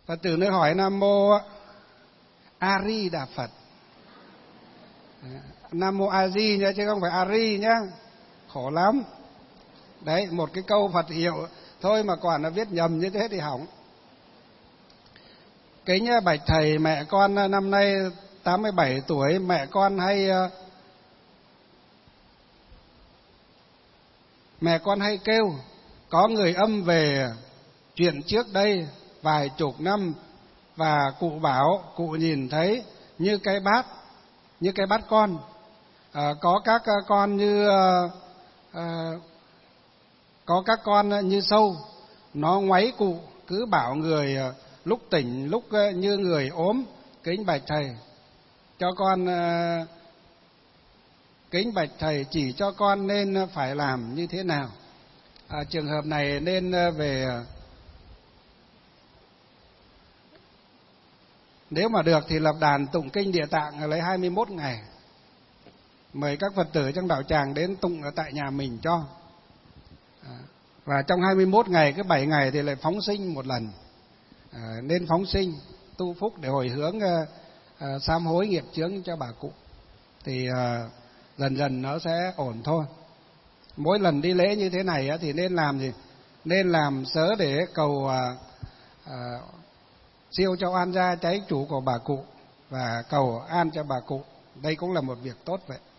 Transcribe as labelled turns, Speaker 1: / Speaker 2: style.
Speaker 1: Phật tử nơi hỏi Nam Mô A Di Đà Phật. Nam Mô A Di nhá, chứ không phải A Ri nhá, khổ lắm. Đấy, một cái câu Phật hiệu thôi mà còn là viết nhầm như thế thì hỏng. Kính bạch thầy, mẹ con năm nay 87 tuổi, mẹ con hay kêu có người âm về chuyện trước đây vài chục năm, và cụ bảo cụ nhìn thấy như cái bát con, có các con như sâu, nó ngoáy cụ, cứ bảo người lúc tỉnh lúc như người ốm. Kính bạch thầy kính bạch thầy chỉ cho con nên phải làm như thế nào? Trường hợp này nên nếu mà được thì lập đàn tụng kinh Địa Tạng lấy 21 ngày. Mời các Phật tử trong đạo tràng đến tụng ở tại nhà mình cho. Và trong 21 ngày, cái 7 ngày thì lại phóng sinh một lần. Nên phóng sinh, tu phúc để hồi hướng sám hối nghiệp chướng cho bà cụ. Thì dần dần nó sẽ ổn thôi. Mỗi lần đi lễ như thế này thì nên làm gì? Nên làm sớ để cầu siêu cho oan gia trái chủ của bà cụ và cầu an cho bà cụ. Đây cũng là một việc tốt vậy.